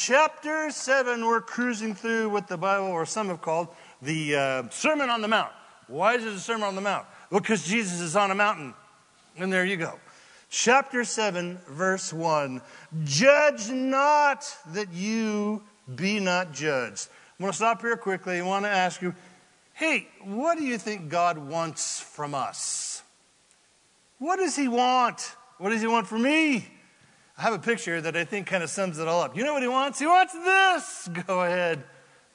Chapter 7, we're cruising through what the Bible, or some have called, the Sermon on the Mount. Why is it a Sermon on the Mount? Well, because Jesus is on a mountain. And there you go. Chapter 7, verse 1. Judge not that you be not judged. I'm going to stop here quickly. I want to ask you, hey, what do you think God wants from us? What does he want? What does he want from me? I have a picture that I think kind of sums it all up. You know what he wants? He wants this. Go ahead.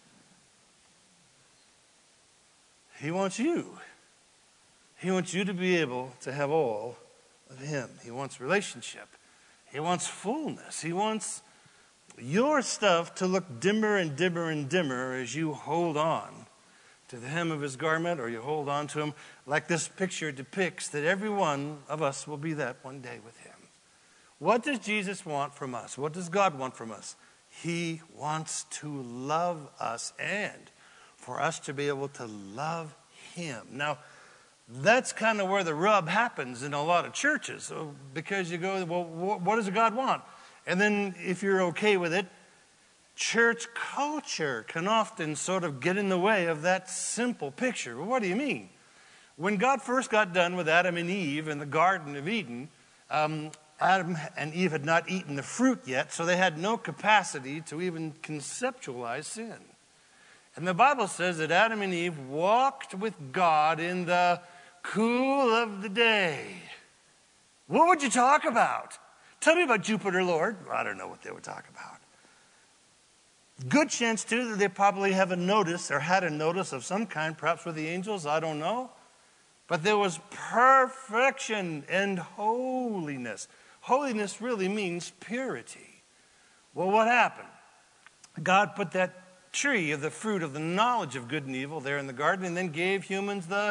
He wants you. He wants you to be able to have all of him. He wants relationship. He wants fullness. He wants your stuff to look dimmer and dimmer and dimmer as you hold on to the hem of his garment, or you hold on to him like this picture depicts, that every one of us will be that one day with him. What does Jesus want from us? What does God want from us? He wants to love us and for us to be able to love him. Now, that's kind of where the rub happens in a lot of churches, because you go, well, what does God want? And then if you're okay with it, church culture can often sort of get in the way of that simple picture. Well, what do you mean? When God first got done with Adam and Eve in the Garden of Eden, Adam and Eve had not eaten the fruit yet, so they had no capacity to even conceptualize sin. And the Bible says that Adam and Eve walked with God in the cool of the day. What would you talk about? Tell me about Jupiter, Lord. I don't know what they would talk about. Good chance, too, that they probably have a notice or had a notice of some kind, perhaps with the angels, I don't know. But there was perfection and holiness. Holiness really means purity. Well, what happened? God put that tree of the fruit of the knowledge of good and evil there in the garden, and then gave humans the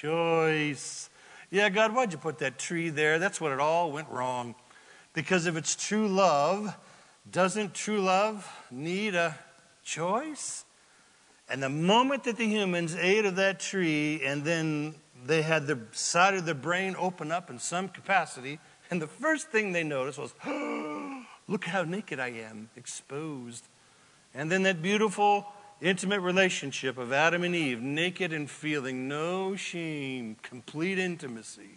choice. Yeah, God, why'd you put that tree there? That's when it all went wrong. Because if it's true love, doesn't true love need a choice? And the moment that the humans ate of that tree, and then they had the side of their brain open up in some capacity, and the first thing they noticed was, oh, look how naked I am, exposed. And then that beautiful, intimate relationship of Adam and Eve, naked and feeling no shame, complete intimacy,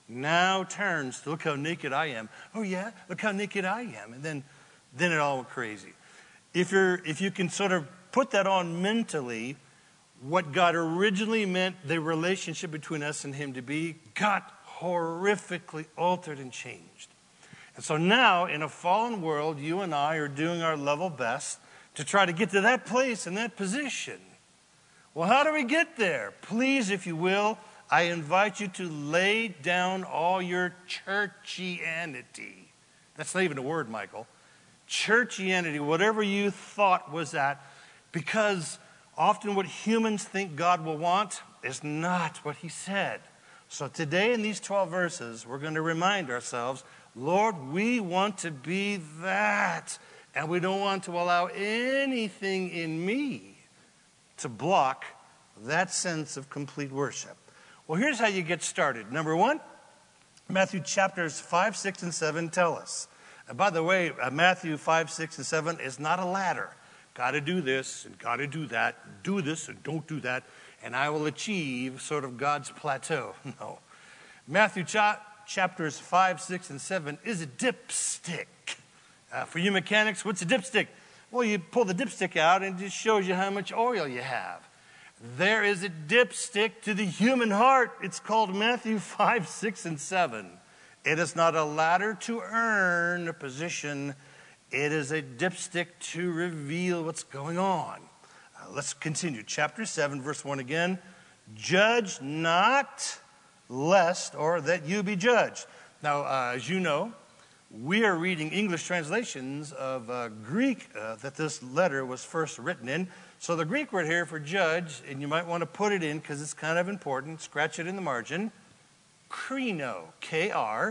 now turns to, look how naked I am. Oh yeah, look how naked I am. And then it all went crazy. If you can sort of put that on mentally, what God originally meant the relationship between us and him to be got horrifically altered and changed. And so now, in a fallen world, you and I are doing our level best to try to get to that place and that position. Well, how do we get there? Please, if you will, I invite you to lay down all your churchianity. That's not even a word, Michael. Churchianity, whatever you thought was that, because often what humans think God will want is not what he said. So today in these 12 verses, we're going to remind ourselves, Lord, we want to be that. And we don't want to allow anything in me to block that sense of complete worship. Well, here's how you get started. Number one, Matthew chapters 5, 6, and 7 tell us. And by the way, Matthew 5, 6, and 7 is not a ladder. Got to do this and got to do that. Do this and don't do that. And I will achieve sort of God's plateau. No. Matthew chapters 5, 6, and 7 is a dipstick. For you mechanics, what's a dipstick? Well, you pull the dipstick out and it just shows you how much oil you have. There is a dipstick to the human heart. It's called Matthew 5, 6, and 7. It is not a ladder to earn a position. It is a dipstick to reveal what's going on. Let's continue. Chapter 7, verse 1 again. Judge not, lest or that you be judged. Now, as you know, we are reading English translations of Greek that this letter was first written in. So the Greek word here for judge, and you might want to put it in because it's kind of important, scratch it in the margin, krino, K-R-I-N-O.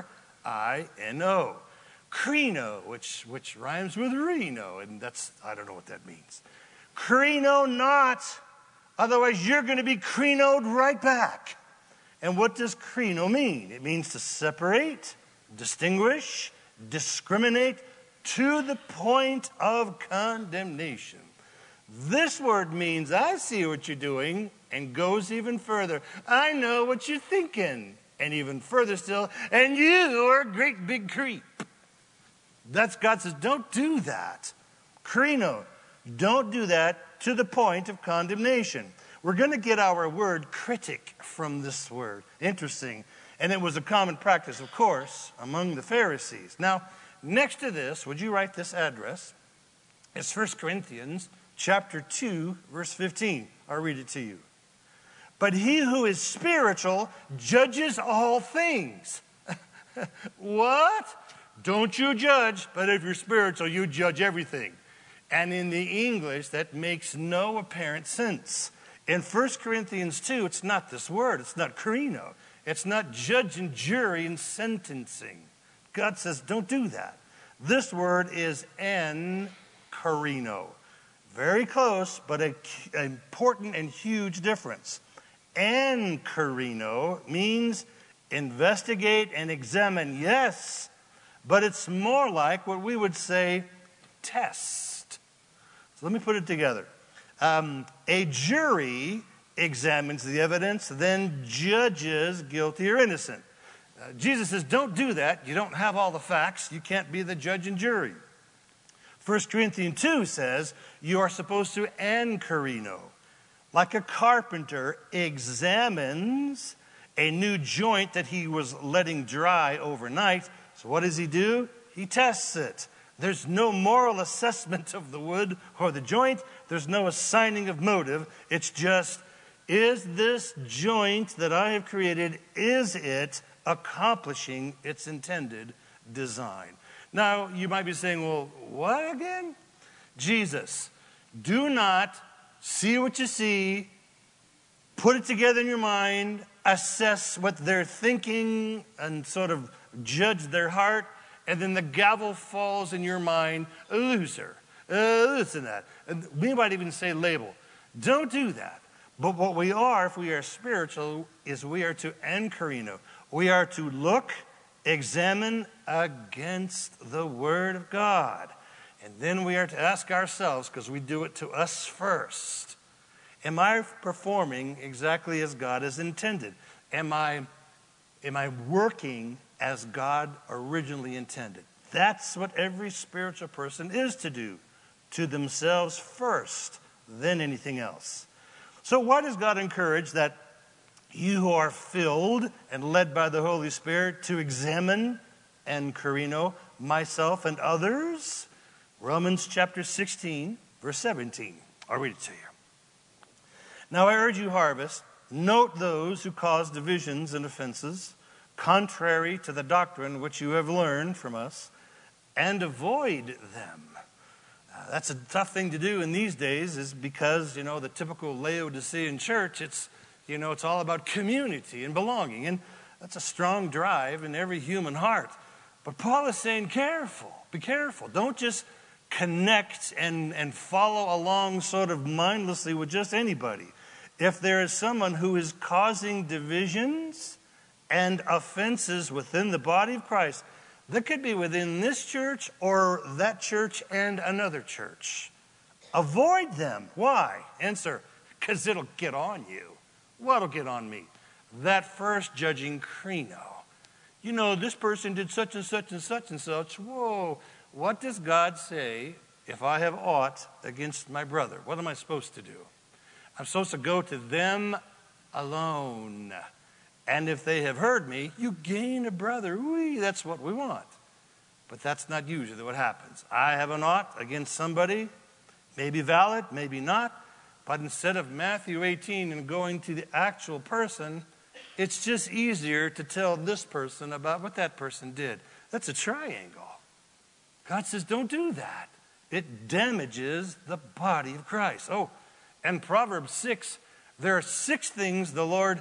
Krino, which rhymes with Reno, and that's, I don't know what that means. Krino not, otherwise you're going to be krinoed right back. And what does krino mean? It means to separate, distinguish, discriminate, to the point of condemnation. This word means I see what you're doing and goes even further. I know what you're thinking, and even further still, and you are a great big creep. That's God says, don't do that. Krino, don't do that to the point of condemnation. We're going to get our word critic from this word. Interesting. And it was a common practice, of course, among the Pharisees. Now, next to this, would you write this address? It's 1 Corinthians chapter 2, verse 15. I'll read it to you. But he who is spiritual judges all things. What? Don't you judge, but if you're spiritual, you judge everything. And in the English, that makes no apparent sense. In 1 Corinthians 2, it's not this word. It's not krino. It's not judge and jury and sentencing. God says, don't do that. This word is en karino. Very close, but an important and huge difference. En karino means investigate and examine, yes, but it's more like what we would say test. So let me put it together. A jury examines the evidence, then judges guilty or innocent. Jesus says, don't do that. You don't have all the facts. You can't be the judge and jury. 1 Corinthians 2 says you are supposed to ankarino. Like a carpenter examines a new joint that he was letting dry overnight. So what does he do? He tests it. There's no moral assessment of the wood or the joint. There's no assigning of motive. It's just, is this joint that I have created, is it accomplishing its intended design? Now, you might be saying, well, what again? Jesus, do not see what you see, put it together in your mind, assess what they're thinking, and sort of judge their heart, and then the gavel falls in your mind, a loser, this and that. And we might even say label. Don't do that. But what we are, if we are spiritual, is we are to ankarino. We are to look, examine against the Word of God. And then we are to ask ourselves, because we do it to us first, am I performing exactly as God has intended? Am I working as God originally intended? That's what every spiritual person is to do, to themselves first, then anything else. So why does God encourage that you who are filled and led by the Holy Spirit to examine and carino myself and others? Romans chapter 16, verse 17. I'll read it to you. Now I urge you, harvest, note those who cause divisions and offenses, contrary to the doctrine which you have learned from us, and avoid them. That's a tough thing to do in these days, is because, the typical Laodicean church, it's all about community and belonging. And that's a strong drive in every human heart. But Paul is saying, be careful. Don't just connect and follow along sort of mindlessly with just anybody. If there is someone who is causing divisions and offenses within the body of Christ, that could be within this church or that church and another church. Avoid them. Why? Answer, because it'll get on you. What'll get on me? That first judging krino. This person did such and such and such and such. Whoa, what does God say if I have aught against my brother? What am I supposed to do? I'm supposed to go to them alone. And if they have heard me, you gain a brother. That's what we want. But that's not usually what happens. I have an ought against somebody, maybe valid, maybe not. But instead of Matthew 18 and going to the actual person, it's just easier to tell this person about what that person did. That's a triangle. God says, don't do that. It damages the body of Christ. Oh, and Proverbs 6, there are 6 things the Lord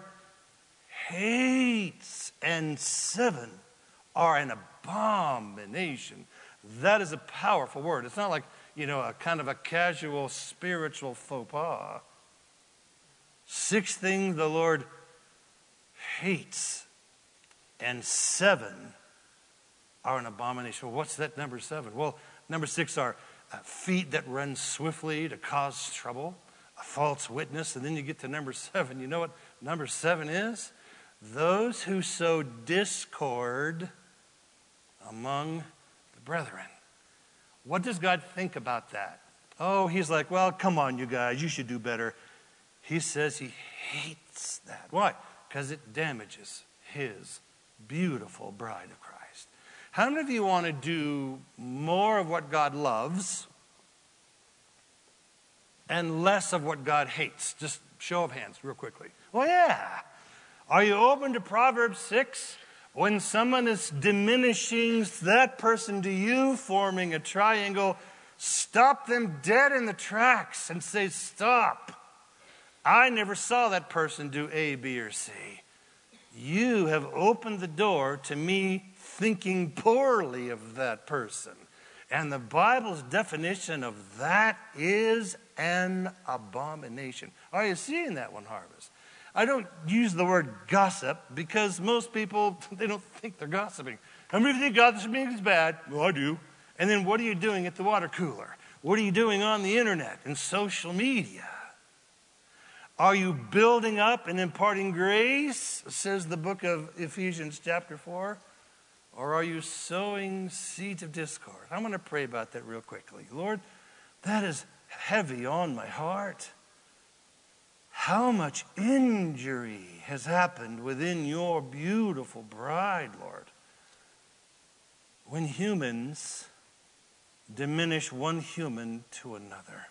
hates, and 7 are an abomination. That is a powerful word. It's not like, a kind of a casual spiritual faux pas. 6 things the Lord hates, and 7 are an abomination. Well, what's that number 7? Well, Number 6 are feet that run swiftly to cause trouble, a false witness. And then you get to number 7. You know what number 7 is? Those who sow discord among the brethren. What does God think about that? Oh, he's like, well, come on, you guys, you should do better. He says he hates that. Why? Because it damages his beautiful bride of Christ. How many of you want to do more of what God loves and less of what God hates? Just show of hands real quickly. Well, yeah. Are you open to Proverbs 6? When someone is diminishing that person to you, forming a triangle, stop them dead in the tracks and say, stop. I never saw that person do A, B, or C. You have opened the door to me thinking poorly of that person. And the Bible's definition of that is an abomination. Are you seeing that one, Harvest? I don't use the word gossip because most people, they don't think they're gossiping. How many of you think gossiping is bad? Well, I do. And then what are you doing at the water cooler? What are you doing on the internet and social media? Are you building up and imparting grace, says the book of Ephesians chapter 4? Or are you sowing seeds of discord? I'm going to pray about that real quickly. Lord, that is heavy on my heart. How much injury has happened within your beautiful bride, Lord, when humans diminish one human to another.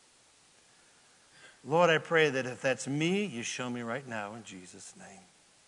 Lord, I pray that if that's me, you show me right now in Jesus' name.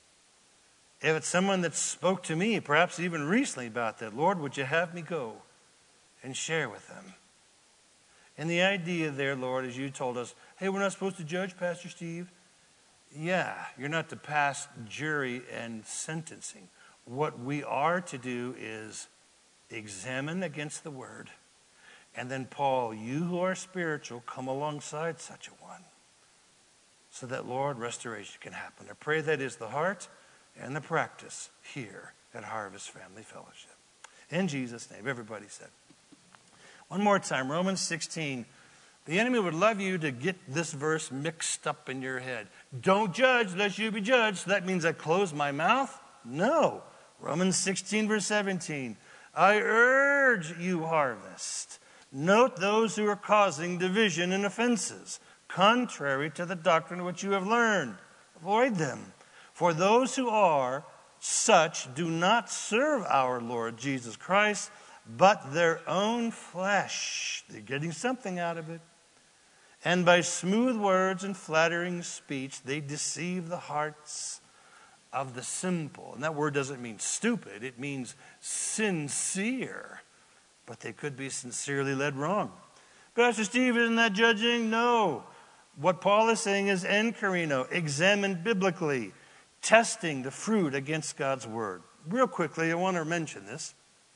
If it's someone that spoke to me, perhaps even recently about that, Lord, would you have me go and share with them? And the idea there, Lord, as you told us, hey, we're not supposed to judge, Pastor Steve. Yeah, you're not to pass jury and sentencing. What we are to do is examine against the word. And then, Paul, you who are spiritual, come alongside such a one. So that, Lord, restoration can happen. I pray that is the heart and the practice here at Harvest Family Fellowship. In Jesus' name, everybody said. One more time, Romans 16. The enemy would love you to get this verse mixed up in your head. Don't judge lest you be judged. So that means I close my mouth? No. Romans 16, verse 17. I urge you, Harvest. Note those who are causing division and offenses, contrary to the doctrine which you have learned. Avoid them. For those who are such do not serve our Lord Jesus Christ, but their own flesh. They're getting something out of it. And by smooth words and flattering speech, they deceive the hearts of the simple. And that word doesn't mean stupid. It means sincere. But they could be sincerely led wrong. Pastor Steve, isn't that judging? No. What Paul is saying is encarino, examined biblically, testing the fruit against God's word. Real quickly, I want to mention this.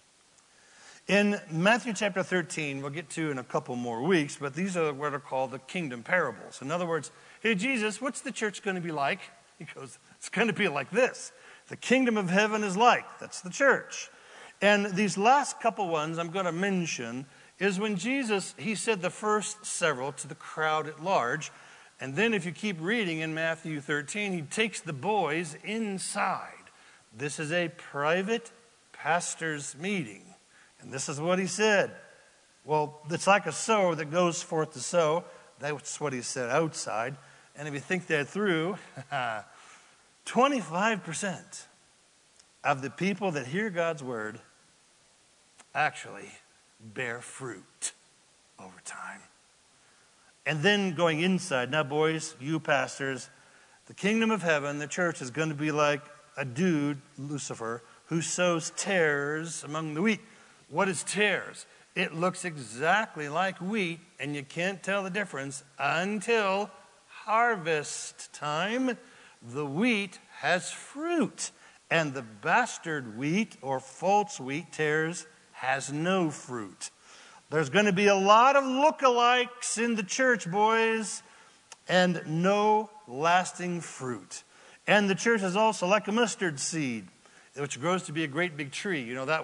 In Matthew chapter 13, we'll get to in a couple more weeks, but these are what are called the kingdom parables. In other words, hey, Jesus, what's the church going to be like? He goes, it's going to be like this. The kingdom of heaven is like. That's the church. And these last couple ones I'm going to mention is when Jesus, he said the first several to the crowd at large. And then if you keep reading in Matthew 13, he takes the boys inside. This is a private pastor's meeting. And this is what he said. Well, it's like a sower that goes forth to sow. That's what he said outside. And if you think that through, 25% of the people that hear God's word actually bear fruit over time. And then going inside, now boys, you pastors, the kingdom of heaven, the church is going to be like a dude, Lucifer, who sows tares among the wheat. What is tares? It looks exactly like wheat, and you can't tell the difference until harvest time. The wheat has fruit, and the bastard wheat or false wheat, tares, has no fruit. There's going to be a lot of lookalikes in the church, boys, and no lasting fruit. And the church is also like a mustard seed, which grows to be a great big tree. You know that one.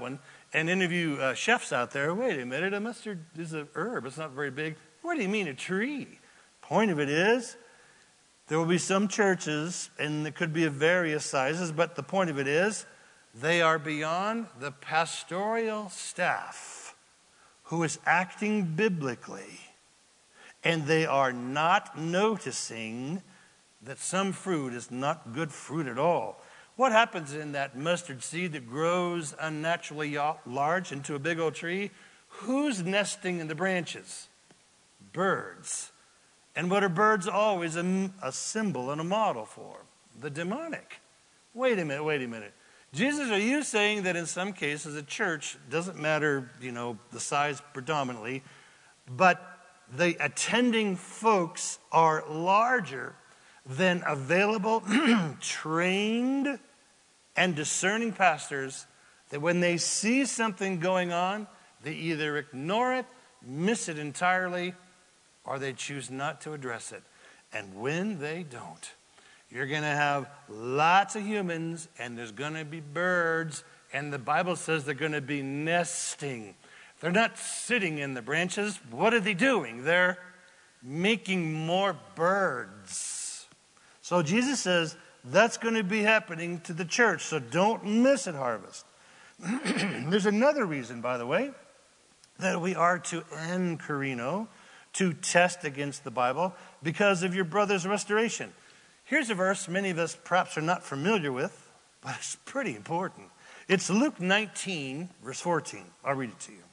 And any of you chefs out there, wait a minute, a mustard is a herb. It's not very big. What do you mean a tree? Point of it is, there will be some churches, and it could be of various sizes, but the point of it is, they are beyond the pastoral staff who is acting biblically, and they are not noticing that some fruit is not good fruit at all. What happens in that mustard seed that grows unnaturally large into a big old tree? Who's nesting in the branches? Birds. And what are birds always a symbol and a model for? The demonic. Wait a minute. Jesus, are you saying that in some cases a church, doesn't matter, the size predominantly, but the attending folks are larger than available, trained, and discerning pastors, that when they see something going on, they either ignore it, miss it entirely, or they choose not to address it. And when they don't, you're going to have lots of humans, and there's going to be birds, and the Bible says they're going to be nesting. They're not sitting in the branches. What are they doing? They're making more birds. So Jesus says that's going to be happening to the church, so don't miss it, Harvest. There's another reason, by the way, that we are to encarino, to test against the Bible, because of your brother's restoration. Here's a verse many of us perhaps are not familiar with, but it's pretty important. It's Luke 19, verse 14. I'll read it to you.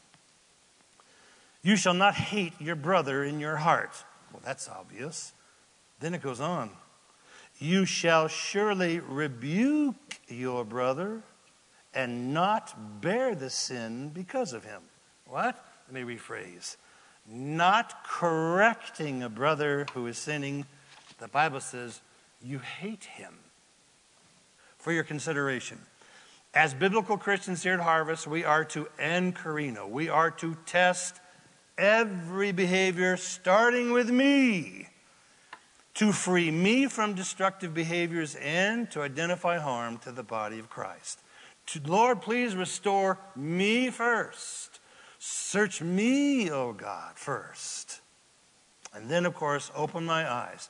You shall not hate your brother in your heart. Well, that's obvious. Then it goes on. You shall surely rebuke your brother and not bear the sin because of him. What? Let me rephrase. Not correcting a brother who is sinning, the Bible says you hate him. For your consideration, as biblical Christians here at Harvest, we are to encarino. We are to test every behavior, starting with me, to free me from destructive behaviors and to identify harm to the body of Christ. Lord, please restore me first. Search me, O God, first. And then, of course, open my eyes.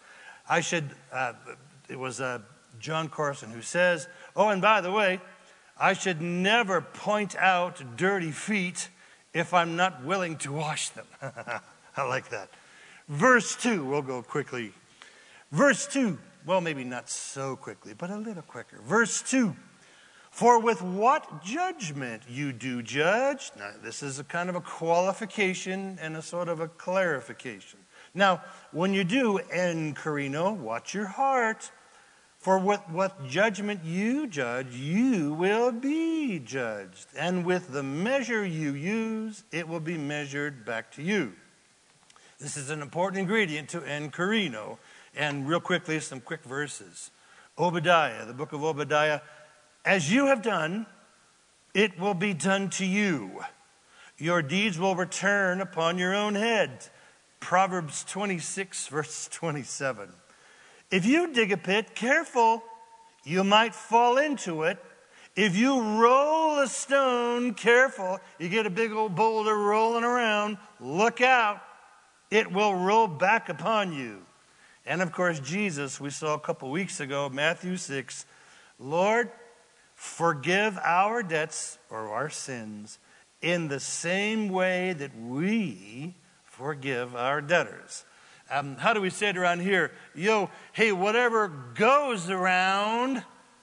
It was John Carson who says, oh, and by the way, I should never point out dirty feet if I'm not willing to wash them. I like that. Verse 2, we'll go quickly. Verse 2, well, maybe not so quickly, but a little quicker. Verse 2, for with what judgment you do judge. Now, this is a kind of a qualification and a sort of a clarification. Now, when you do encarino, watch your heart. For with what judgment you judge, you will be judged. And with the measure you use, it will be measured back to you. This is an important ingredient to encarino. And real quickly, some quick verses. Obadiah, the book of Obadiah. As you have done, it will be done to you. Your deeds will return upon your own head. Proverbs 26, verse 27. If you dig a pit, careful, you might fall into it. If you roll a stone, careful, you get a big old boulder rolling around, look out, it will roll back upon you. And of course, Jesus, we saw a couple weeks ago, Matthew 6, Lord, forgive our debts or our sins in the same way that we forgive our debtors. How do we say it around here? Hey, whatever goes around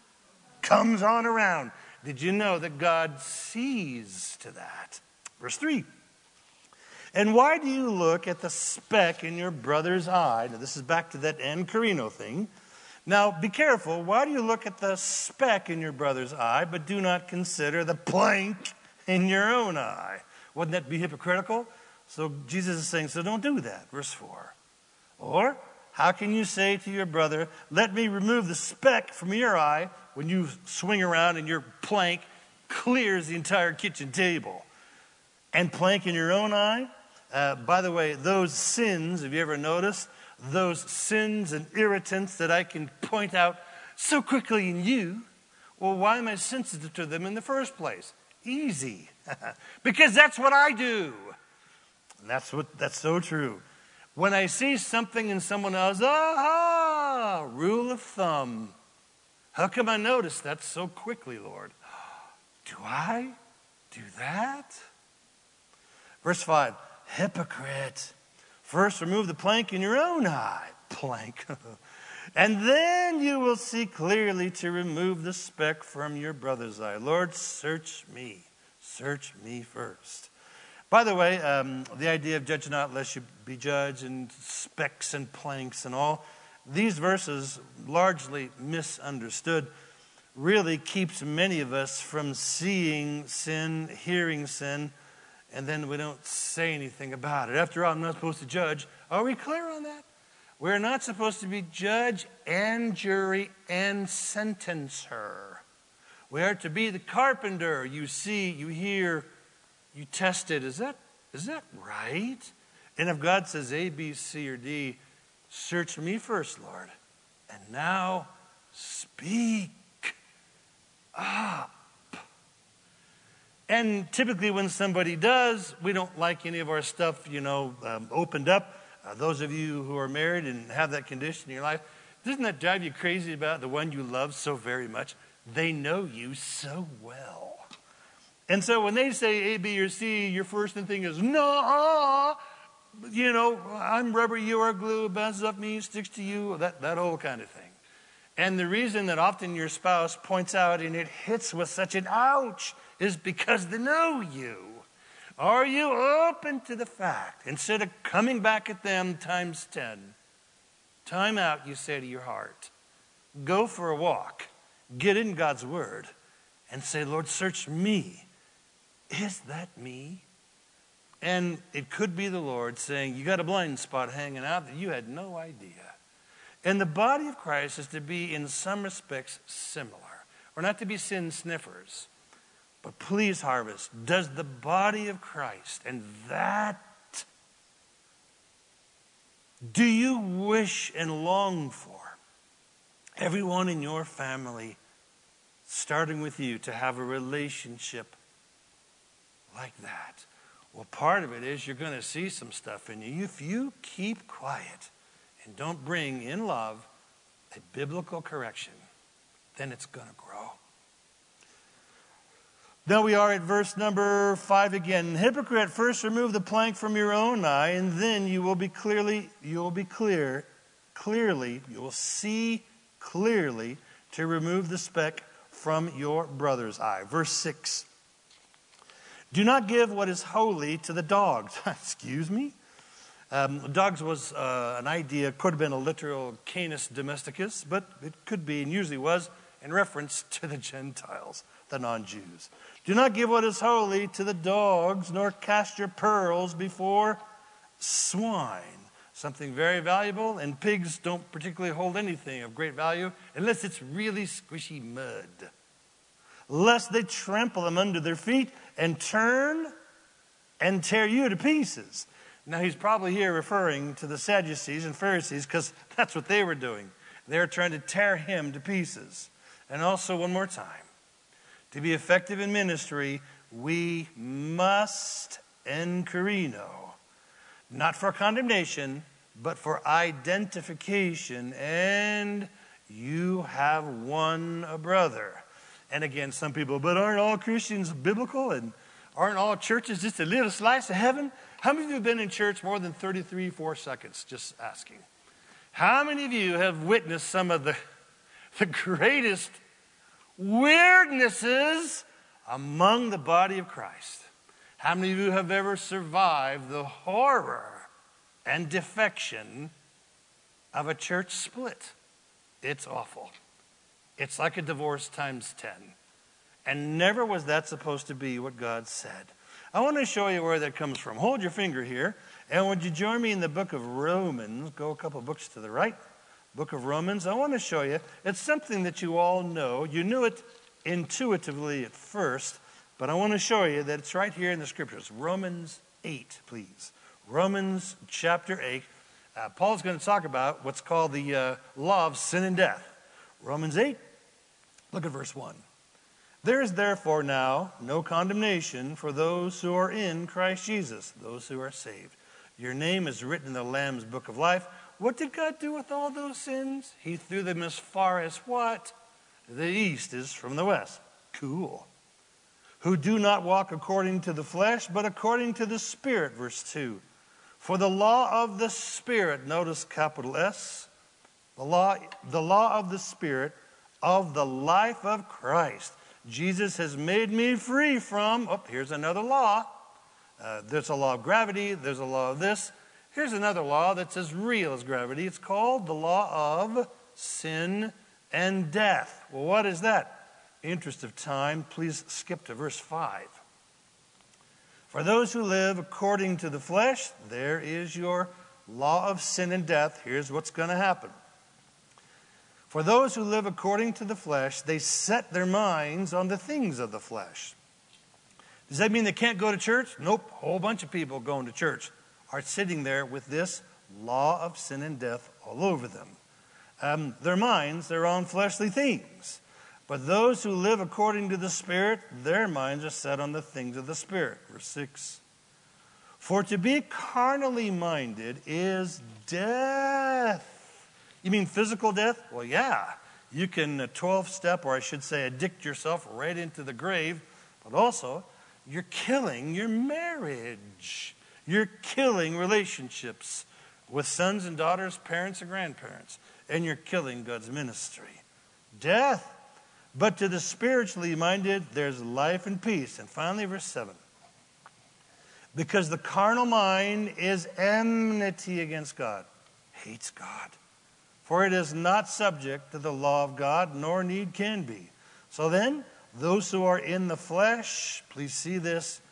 comes on around. Did you know that God sees to that? Verse 3. And why do you look at the speck in your brother's eye? Now, this is back to that encarino thing. Now, be careful. Why do you look at the speck in your brother's eye, but do not consider the plank in your own eye? Wouldn't that be hypocritical? So Jesus is saying, so don't do that. Verse 4. Or, how can you say to your brother, let me remove the speck from your eye, when you swing around and your plank clears the entire kitchen table? And plank in your own eye? By the way, those sins, have you ever noticed? Those sins and irritants that I can point out so quickly in you, well, why am I sensitive to them in the first place? Easy. Because that's what I do. And that's so true. When I see something in someone else, rule of thumb. How come I notice that so quickly, Lord? Do I do that? Verse 5, hypocrite. First remove the plank in your own eye. Plank. And then you will see clearly to remove the speck from your brother's eye. Lord, search me. Search me first. By the way, the idea of judge not lest you be judged and specks and planks and all, these verses, largely misunderstood, really keeps many of us from seeing sin, hearing sin, and then we don't say anything about it. After all, I'm not supposed to judge. Are we clear on that? We're not supposed to be judge and jury and sentencer. We are to be the carpenter. You see, you hear, you test it. Is that right? And if God says A, B, C, or D, search me first, Lord. And now speak up. And typically when somebody does, we don't like any of our stuff, opened up. Those of you who are married and have that condition in your life, doesn't that drive you crazy about the one you love so very much? They know you so well. And so when they say A, B, or C, your first thing is, no, I'm rubber, you are glue, bounces off me, sticks to you, that whole kind of thing. And the reason that often your spouse points out and it hits with such an ouch is because they know you. Are you open to the fact, instead of coming back at them times 10, time out, you say to your heart, go for a walk, get in God's word, and say, Lord, search me. Is that me? And it could be the Lord saying, you got a blind spot hanging out that you had no idea. And the body of Christ is to be, in some respects, similar. We're not to be sin sniffers. But please, Harvest, does the body of Christ, and that, do you wish and long for everyone in your family, starting with you, to have a relationship like that? Well, part of it is you're going to see some stuff in you. If you keep quiet and don't bring in love a biblical correction, then it's going to grow. Now we are at verse number 5 again. Hypocrite, first remove the plank from your own eye, and then you will see clearly to remove the speck from your brother's eye. Verse 6. Do not give what is holy to the dogs. Excuse me? Dogs was an idea, could have been a literal Canis domesticus, but it could be, and usually was, in reference to the Gentiles, the non-Jews. Do not give what is holy to the dogs, nor cast your pearls before swine. Something very valuable, and pigs don't particularly hold anything of great value unless it's really squishy mud. Lest they trample them under their feet and turn and tear you to pieces. Now he's probably here referring to the Sadducees and Pharisees, because that's what they were doing. They were trying to tear him to pieces. And also, one more time, to be effective in ministry, we must encarino, not for condemnation, but for identification. And you have won a brother. And again, some people, but aren't all Christians biblical? And aren't all churches just a little slice of heaven? How many of you have been in church more than 4 seconds? Just asking. How many of you have witnessed some of the greatest weirdnesses among the body of Christ? How many of you have ever survived the horror and defection of a church split? It's awful. It's like a divorce times 10. And never was that supposed to be what God said. I want to show you where that comes from. Hold your finger here. And would you join me in the book of Romans? Go a couple books to the right. Book of Romans. I want to show you. It's something that you all know. You knew it intuitively at first. But I want to show you that it's right here in the scriptures. Romans 8, please. Romans chapter 8. Paul's going to talk about what's called the law of sin and death. Romans 8, look at verse 1. There is therefore now no condemnation for those who are in Christ Jesus, those who are saved. Your name is written in the Lamb's book of life. What did God do with all those sins? He threw them as far as what? The east is from the west. Cool. Who do not walk according to the flesh, but according to the Spirit, verse 2. For the law of the Spirit, notice capital S, the law of the Spirit of the life of Christ. Jesus has made me free from, here's another law. There's a law of gravity, there's a law of this. Here's another law that's as real as gravity. It's called the law of sin and death. Well, what is that? Interest of time, please skip to verse 5. For those who live according to the flesh, there is your law of sin and death. Here's what's going to happen. For those who live according to the flesh, they set their minds on the things of the flesh. Does that mean they can't go to church? Nope. A whole bunch of people going to church are sitting there with this law of sin and death all over them. Their minds, they're on fleshly things. But those who live according to the Spirit, their minds are set on the things of the Spirit. Verse 6. For to be carnally minded is death. You mean physical death? Well, yeah. You can 12-step, or I should say addict yourself right into the grave. But also, you're killing your marriage. You're killing relationships with sons and daughters, parents and grandparents. And you're killing God's ministry. Death. But to the spiritually minded, there's life and peace. And finally, verse 7. Because the carnal mind is enmity against God, hates God. For it is not subject to the law of God, nor need can be. So then, those who are in the flesh, please see this,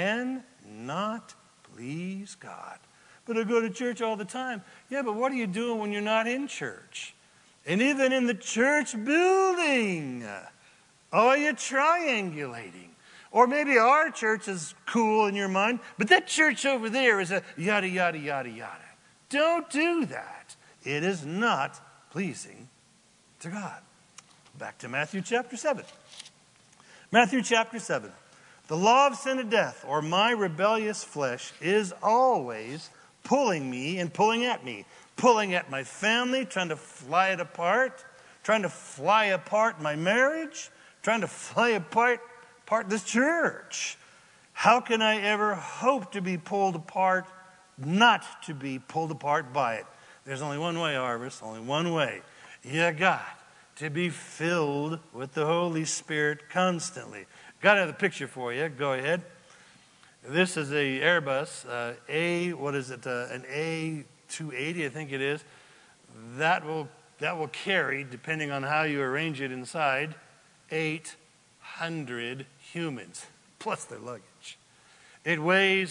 cannot please God. But I go to church all the time. Yeah, but what are you doing when you're not in church? And even in the church building, are you triangulating? Or maybe our church is cool in your mind, but that church over there is a yada, yada, yada, yada. Don't do that. It is not pleasing to God. Back to Matthew chapter 7. Matthew chapter 7. The law of sin and death, or my rebellious flesh, is always pulling me and pulling at me. Pulling at my family, trying to fly it apart, trying to fly apart my marriage, trying to fly apart this church. How can I ever hope to be pulled apart, not to be pulled apart by it? There's only one way, Harvest, only one way. You got to be filled with the Holy Spirit constantly. Got another picture for you. Go ahead. This is a Airbus, an A280, I think it is. That will carry, depending on how you arrange it inside, 800 humans, plus their luggage. It weighs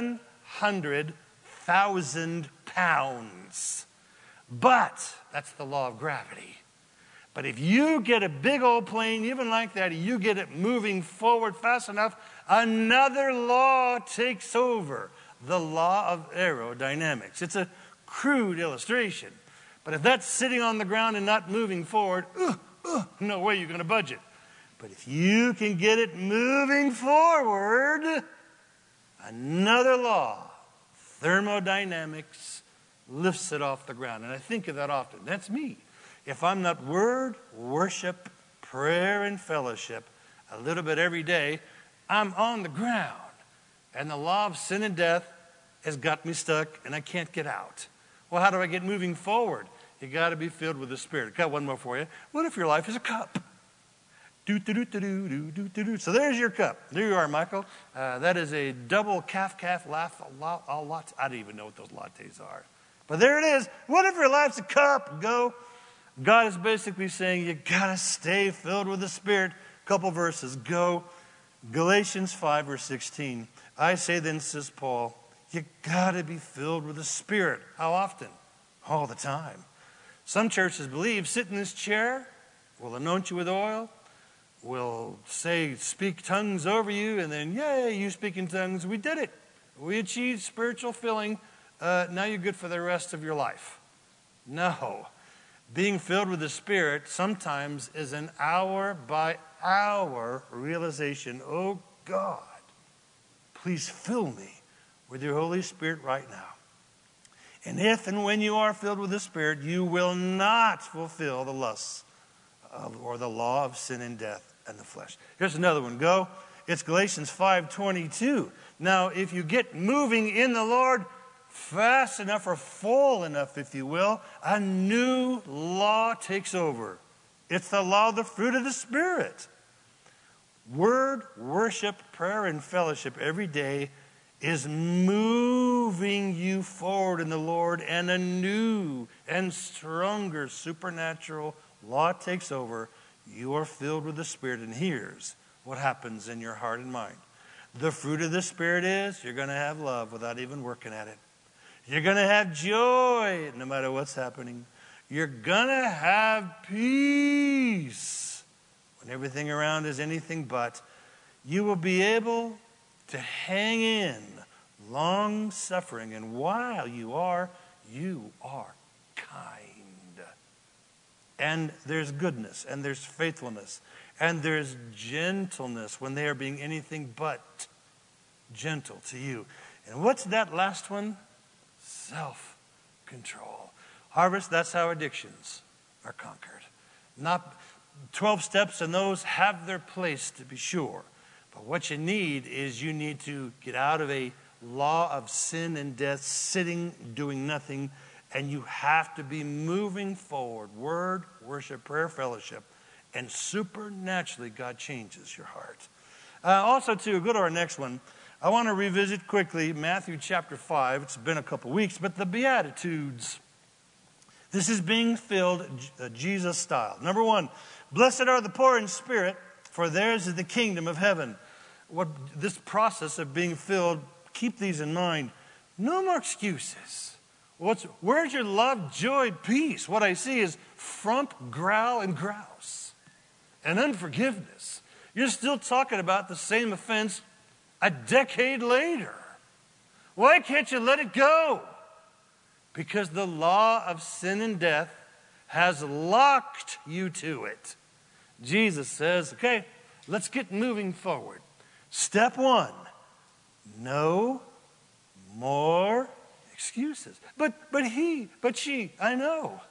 700,000 pounds. But that's the law of gravity. But if you get a big old plane, even like that, you get it moving forward fast enough, another law takes over. The law of aerodynamics. It's a crude illustration. But if that's sitting on the ground and not moving forward, no way you're going to budge it. But if you can get it moving forward, another law, thermodynamics, lifts it off the ground. And I think of that often. That's me. If I'm not word, worship, prayer, and fellowship a little bit every day, I'm on the ground. And the law of sin and death has got me stuck, and I can't get out. Well, how do I get moving forward? You got to be filled with the Spirit. Got one more for you. What if your life is a cup? So there's your cup. There you are, Michael. That is a double calf laugh. A lot. I don't even know what those lattes are. But there it is. What if your life's a cup? Go. God is basically saying you got to stay filled with the Spirit. Couple verses. Go. Galatians 5 verse 16. I say then, says Paul, you got to be filled with the Spirit. How often? All the time. Some churches believe sit in this chair, we'll anoint you with oil, we'll say speak tongues over you, and then yay, you speak in tongues. We did it. We achieved spiritual filling. Now you're good for the rest of your life. No. Being filled with the Spirit sometimes is an hour by our realization, oh God, please fill me with your Holy Spirit right now. And if and when you are filled with the Spirit, you will not fulfill the lusts or the law of sin and death and the flesh. Here's another one. Go. It's Galatians 5:22. Now, if you get moving in the Lord fast enough or full enough, if you will, a new law takes over. It's the law of the fruit of the Spirit. Word, worship, prayer, and fellowship every day is moving you forward in the Lord, and a new and stronger supernatural law takes over. You are filled with the Spirit, and here's what happens in your heart and mind. The fruit of the Spirit is you're going to have love without even working at it. You're going to have joy no matter what's happening. You're going to have peace when everything around is anything but. You will be able to hang in, long-suffering, and while you are kind. And there's goodness, and there's faithfulness, and there's gentleness when they are being anything but gentle to you. And what's that last one? Self-control. Harvest, that's how addictions are conquered. Not 12 steps, and those have their place to be sure. But what you need is you need to get out of a law of sin and death, sitting, doing nothing, and you have to be moving forward. Word, worship, prayer, fellowship, and supernaturally God changes your heart. Also, to go to our next one, I want to revisit quickly Matthew chapter 5. It's been a couple weeks, but the Beatitudes. This is being filled Jesus style. Number 1, blessed are the poor in spirit, for theirs is the kingdom of heaven. What this process of being filled, keep these in mind. No more excuses. Where's your love, joy, peace? What I see is frump, growl, and grouse. And unforgiveness. You're still talking about the same offense a decade later. Why can't you let it go? Because the law of sin and death has locked you to it. Jesus says, okay, let's get moving forward. Step 1, no more excuses. But she, I know.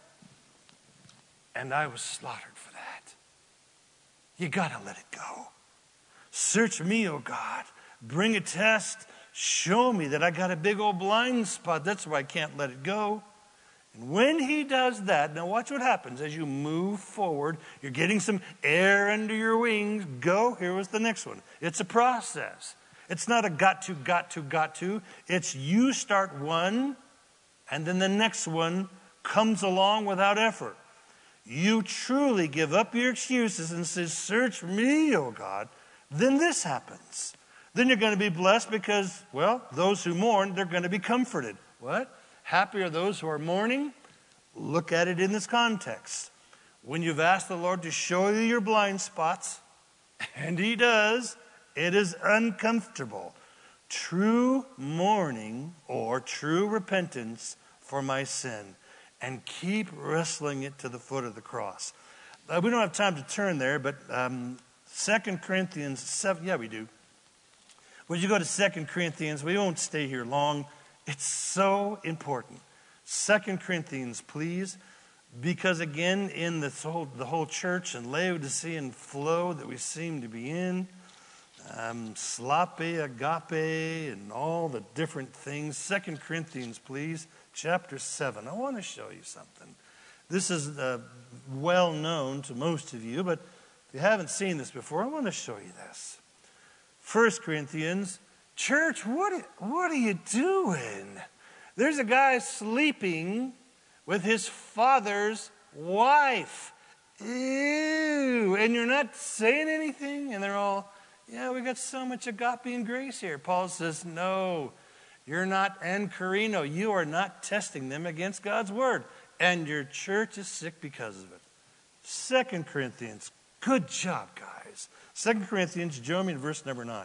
And I was slaughtered for that. You got to let it go. Search me, oh God. Bring a test. Show me that I got a big old blind spot. That's why I can't let it go. And when he does that, now watch what happens as you move forward. You're getting some air under your wings. Go. Here was the next one. It's a process. It's not a got to. It's you start one, and then the next one comes along without effort. You truly give up your excuses and say, search me, oh God. Then this happens. Then you're going to be blessed because, well, those who mourn, they're going to be comforted. What? Happy are those who are mourning? Look at it in this context. When you've asked the Lord to show you your blind spots, and he does, it is uncomfortable. True mourning or true repentance for my sin, and keep wrestling it to the foot of the cross. We don't have time to turn there, but 2 Corinthians 7, yeah, we do. Would you go to 2 Corinthians? We won't stay here long. It's so important. 2 Corinthians, please. Because again, in the whole church and Laodicean flow that we seem to be in, sloppy, agape, and all the different things. 2 Corinthians, please, chapter 7. I want to show you something. This is well known to most of you, but if you haven't seen this before, I want to show you this. 1 Corinthians, church, what are you doing? There's a guy sleeping with his father's wife. Ew. And you're not saying anything? And they're all, yeah, we got so much agape and grace here. Paul says, no, you're not encarino. You are not testing them against God's word. And your church is sick because of it. 2 Corinthians, good job, guys. 2 Corinthians, join me in verse number 9.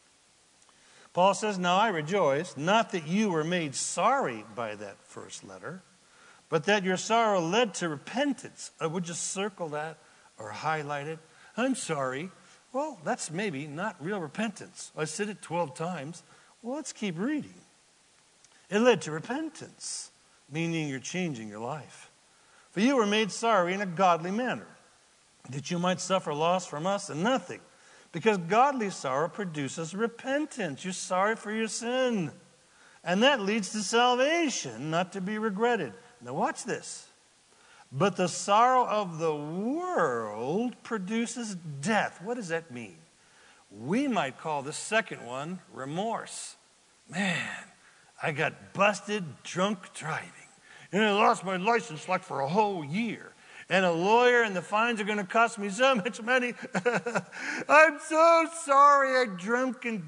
Paul says, now I rejoice, not that you were made sorry by that first letter, but that your sorrow led to repentance. I would just circle that or highlight it. I'm sorry Well, that's maybe not real repentance. I said it 12 times. Well, let's keep reading. It led to repentance, meaning you're changing your life. For you were made sorry in a godly manner, that you might suffer loss from us and nothing. Because godly sorrow produces repentance. You're sorry for your sin. And that leads to salvation, not to be regretted. Now watch this. But the sorrow of the world produces death. What does that mean? We might call the second one remorse. Man, I got busted drunk driving. And I lost my license like for a whole year. And a lawyer and the fines are going to cost me so much money. I'm so sorry I drove and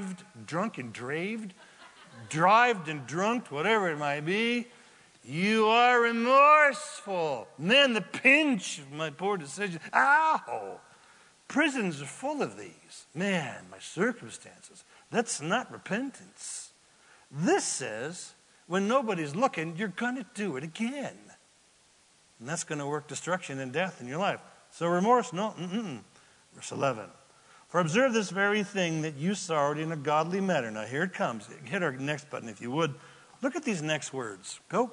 drunked, whatever it might be. You are remorseful. Man, the pinch of my poor decision. Ow! Prisons are full of these. Man, my circumstances. That's not repentance. This says, when nobody's looking, you're going to do it again. And that's going to work destruction and death in your life. So remorse, no. Verse 11. For observe this very thing, that you sorrowed in a godly manner. Now here it comes. Hit our next button if you would. Look at these next words. Go.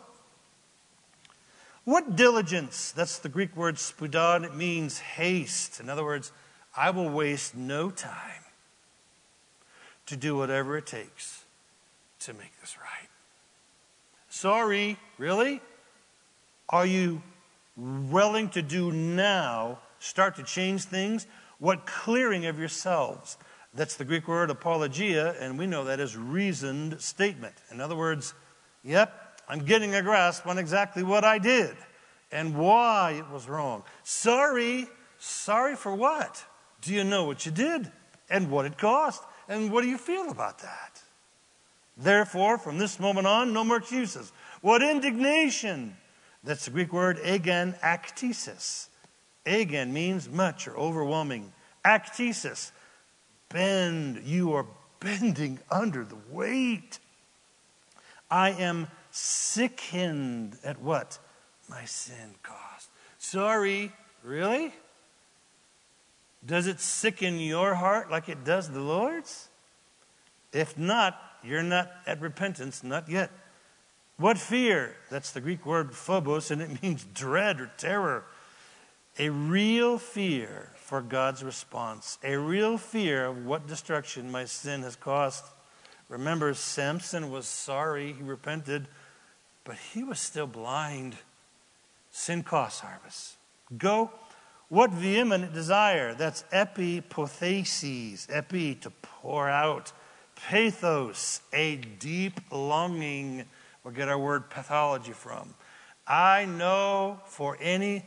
What diligence? That's the Greek word spudon. It means haste. In other words, I will waste no time to do whatever it takes to make this right. Sorry, really? Are you willing to do now, start to change things? What clearing of yourselves? That's the Greek word apologia, and we know that as reasoned statement. In other words, yep, I'm getting a grasp on exactly what I did and why it was wrong. Sorry. Sorry for what? Do you know what you did and what it cost? And what do you feel about that? Therefore, from this moment on, no more excuses. What indignation? That's the Greek word agen aktisis. Agen means much or overwhelming. Aktisis, bend. You are bending under the weight. I am sickened at what my sin cost. Sorry, really? Does it sicken your heart like it does the Lord's? If not, you're not at repentance, not yet. What fear? That's the Greek word phobos, and it means dread or terror. A real fear for God's response. A real fear of what destruction my sin has cost. Remember, Samson was sorry, he repented, but he was still blind. Sin costs, harvest. Go. What vehement desire? That's epipothesis. Epi, to pour out. Pathos, a deep longing. We'll get our word pathology from. I long for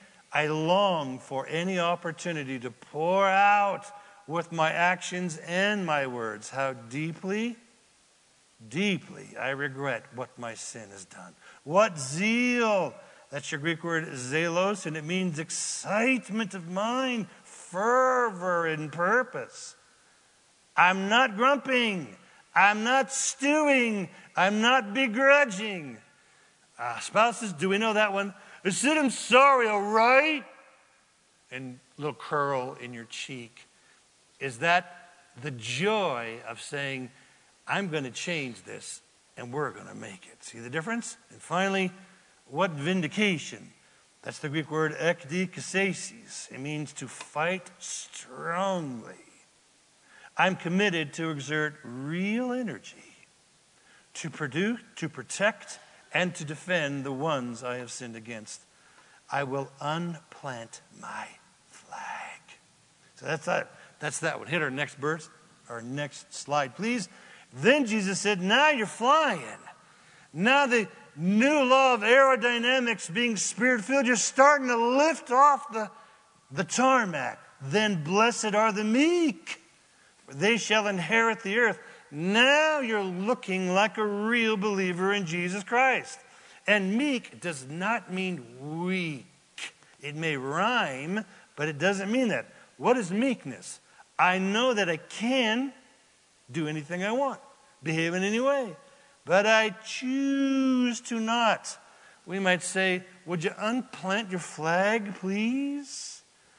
any opportunity to pour out with my actions and my words how deeply I regret what my sin has done. What zeal! That's your Greek word zelos, and it means excitement of mind, fervor in purpose. I'm not grumping. I'm not stewing. I'm not begrudging. Spouses, do we know that one? I said I'm sorry, all right? And little curl in your cheek. Is that the joy of saying, I'm going to change this and we're going to make it? See the difference? And finally, what vindication? That's the Greek word ekdikasesis. It means to fight strongly. I'm committed to exert real energy to protect, and to defend the ones I have sinned against. I will unplant my flag. So that's that one. Hit our next verse, our next slide, please. Then Jesus said, now you're flying. Now the new law of aerodynamics, being spirit-filled, you're starting to lift off the tarmac. Then blessed are the meek, for they shall inherit the earth. Now you're looking like a real believer in Jesus Christ. And meek does not mean weak. It may rhyme, but it doesn't mean that. What is meekness? I know that I can do anything I want, behave in any way, but I choose to not. We might say, would you unplant your flag, please?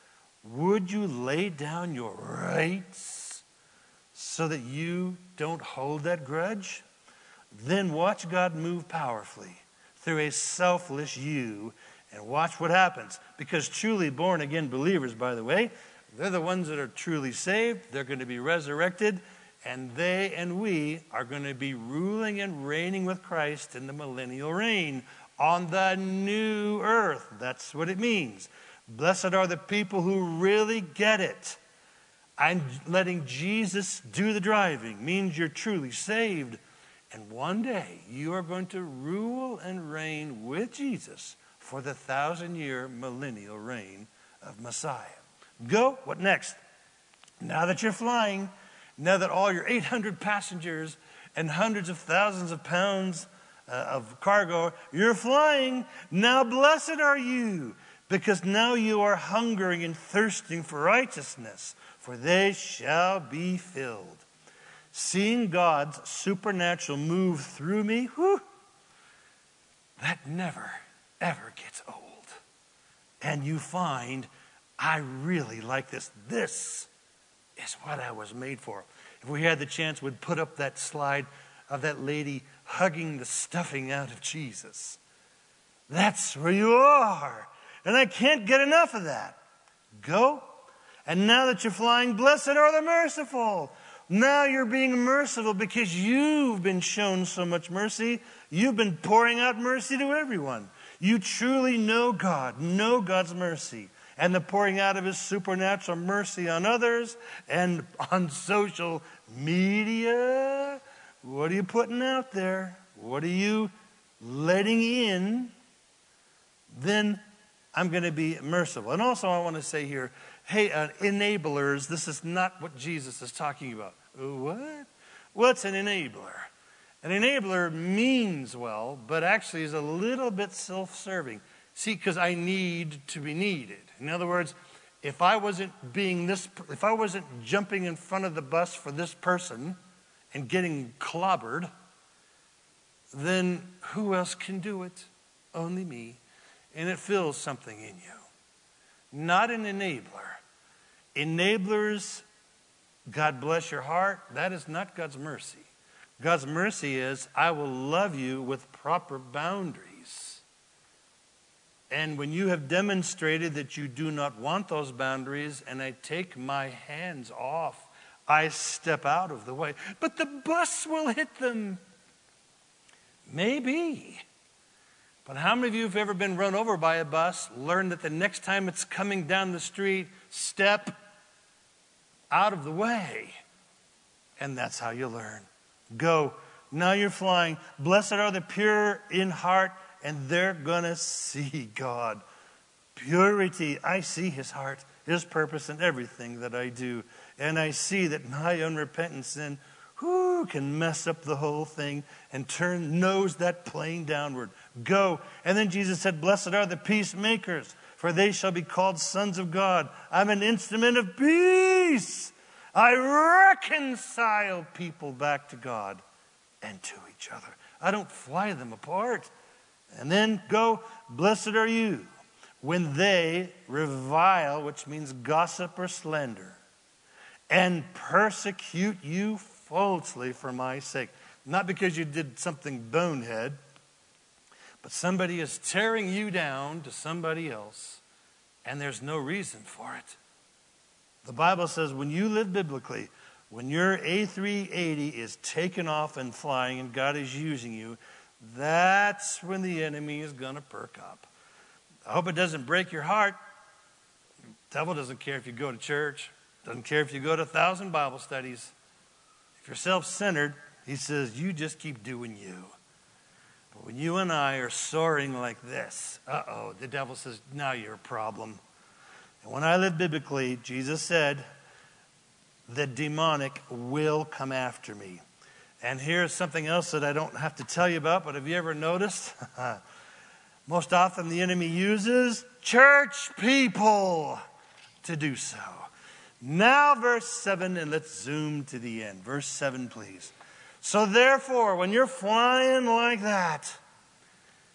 would you lay down your rights so that you don't hold that grudge? Then watch God move powerfully through a selfless you, and watch what happens. Because truly born again believers, by the way, they're the ones that are truly saved. They're going to be resurrected, and they and we are going to be ruling and reigning with Christ in the millennial reign on the new earth. That's what it means. Blessed are the people who really get it. And letting Jesus do the driving means you're truly saved. And one day you are going to rule and reign with Jesus for the 1,000-year millennial reign of Messiah. Go. What next? Now that you're flying, now that all your 800 passengers and hundreds of thousands of pounds of cargo, you're flying. Now blessed are you, because now you are hungering and thirsting for righteousness, for they shall be filled. Seeing God's supernatural move through me, whew, that never, ever gets old. And you find, I really like this. This is what I was made for. If we had the chance, we'd put up that slide of that lady hugging the stuffing out of Jesus. That's where you are. And I can't get enough of that. Go. And now that you're flying, blessed are the merciful. Now you're being merciful because you've been shown so much mercy. You've been pouring out mercy to everyone. You truly know God, know God's mercy, and the pouring out of his supernatural mercy on others and on social media. What are you putting out there? What are you letting in? Then I'm going to be merciful. And also I want to say here, hey, enablers, this is not what Jesus is talking about. What? What's an enabler? An enabler means well, but actually is a little bit self-serving. See, because I need to be needed. In other words, if I wasn't jumping in front of the bus for this person and getting clobbered, then who else can do it? Only me. And it fills something in you. Not an enabler. Enablers, God bless your heart, that is not God's mercy. God's mercy is, I will love you with proper boundaries. And when you have demonstrated that you do not want those boundaries, and I take my hands off, I step out of the way. But the bus will hit them. Maybe. But how many of you have ever been run over by a bus, learned that the next time it's coming down the street, step out of the way? And that's how you learn. Go. Now you're flying. Blessed are the pure in heart, and they're going to see God. Purity. I see his heart, his purpose in everything that I do. And I see that my unrepentant sin, who can mess up the whole thing and nose that plane downward. Go. And then Jesus said, blessed are the peacemakers, for they shall be called sons of God. I'm an instrument of peace. I reconcile people back to God and to each other. I don't fly them apart. And then go, blessed are you when they revile, which means gossip or slander, and persecute you falsely for my sake. Not because you did something bonehead, but somebody is tearing you down to somebody else, and there's no reason for it. The Bible says when you live biblically, when your A380 is taken off and flying and God is using you, that's when the enemy is going to perk up. I hope it doesn't break your heart. The devil doesn't care if you go to church. Doesn't care if you go to 1,000 Bible studies. If you're self-centered, he says, you just keep doing you. But when you and I are soaring like this, the devil says, now you're a problem. And when I live biblically, Jesus said, the demonic will come after me. And here's something else that I don't have to tell you about, but have you ever noticed? Most often the enemy uses church people to do so. Now verse 7, and let's zoom to the end. Verse 7, please. So therefore, when you're flying like that,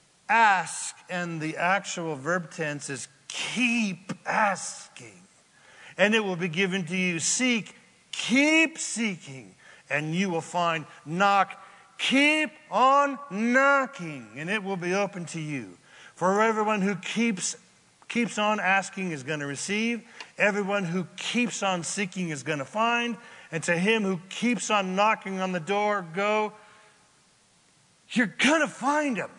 ask, and the actual verb tense is keep asking. and it will be given to you. Seek, keep seeking, and you will find. Knock, keep on knocking, and it will be open to you. For everyone who keeps on asking is going to receive. Everyone who keeps on seeking is going to find. And to him who keeps on knocking on the door, go. You're going to find him.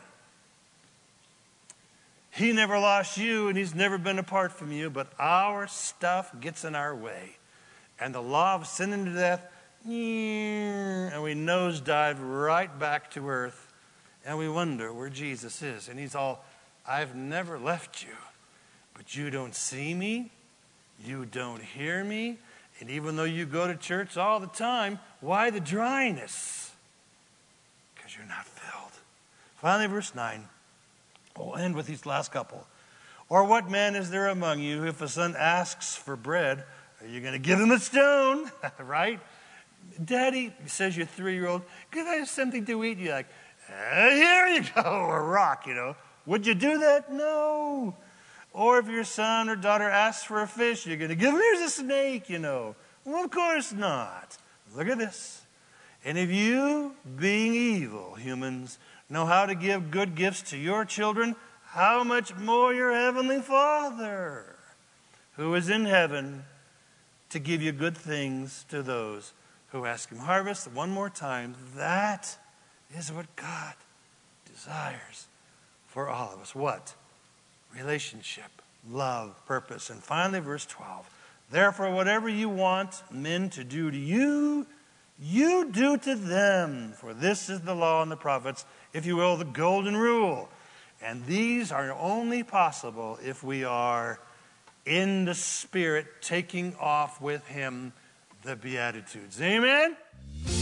He never lost you, and he's never been apart from you, but our stuff gets in our way. And the law of sin and death, and we nosedive right back to earth, and we wonder where Jesus is. And he's all, I've never left you, but you don't see me, you don't hear me, and even though you go to church all the time, why the dryness? Because you're not filled. Finally, verse 9. We'll end with these last couple. Or what man is there among you, if a son asks for bread, are you going to give him a stone? Right? Daddy, says your 3-year-old, give us something to eat. You're like, here you go, a rock, Would you do that? No. Or if your son or daughter asks for a fish, you're going to give him, here's a snake, Well, of course not. Look at this. And if you, being evil humans, know how to give good gifts to your children, how much more your heavenly Father, who is in heaven, to give you good things to those who ask him. Harvest, one more time, that is what God desires for all of us. What? Relationship, love, purpose. And finally, verse 12. Therefore, whatever you want men to do to you, you do to them. For this is the law and the prophets, if you will, the golden rule. And these are only possible if we are in the Spirit, taking off with him the Beatitudes. Amen?